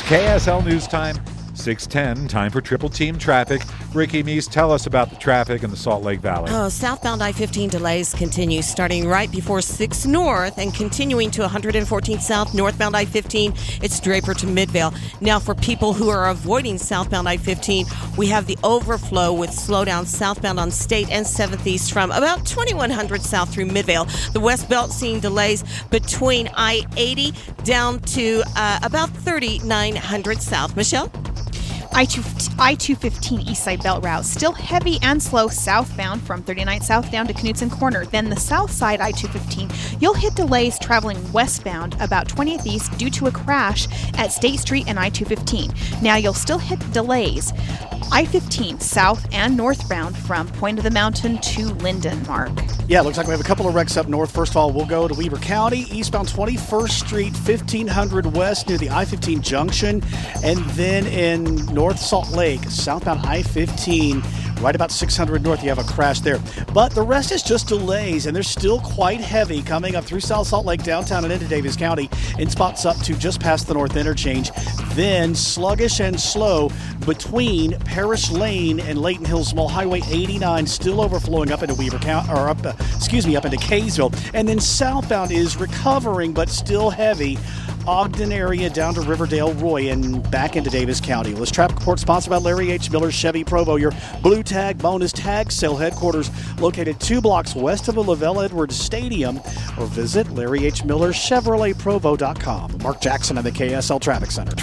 KSL News Time, 6:10. Time for Triple Team Traffic. Ricky Meese, tell us about the traffic in the Salt Lake Valley. Southbound I-15 delays continue starting right before 6 North and continuing to 114 South. Northbound I-15, it's Draper to Midvale. Now, for people who are avoiding southbound I-15, we have the overflow with slowdown southbound on State and 7th East from about 2100 South through Midvale. The West Belt seeing delays between I-80 down to about 3900 South. Michelle? I-215 Eastside Belt Route, still heavy and slow southbound from 39th South down to Knutson Corner. Then the south side I-215, you'll hit delays traveling westbound about 20th East due to a crash at State Street and I-215. Now you'll still hit delays I-15 south and northbound from Point of the Mountain to Linden, Mark. Yeah, it looks like we have a couple of wrecks up north. First of all, we'll go to Weber County, eastbound 21st Street, 1500 west near the I-15 junction. And then in North Salt Lake, southbound I-15, right about 600 north, you have a crash there. But the rest is just delays, and they're still quite heavy coming up through South Salt Lake, downtown and into Davis County, in spots up to just past the north interchange. Then sluggish and slow between Parish Lane and Layton Hills Mall. Highway 89 still overflowing up into Weber County, or up into Kaysville. And then southbound is recovering, but still heavy. Ogden area down to Riverdale, Roy, and back into Davis County. Well, this traffic report sponsored by Larry H. Miller Chevy Provo, your Blue Tag bonus tag sale headquarters, located 2 blocks west of the Lavelle Edwards Stadium, or visit LarryHMillerChevroletProvo.com. Mark Jackson at the KSL Traffic Center.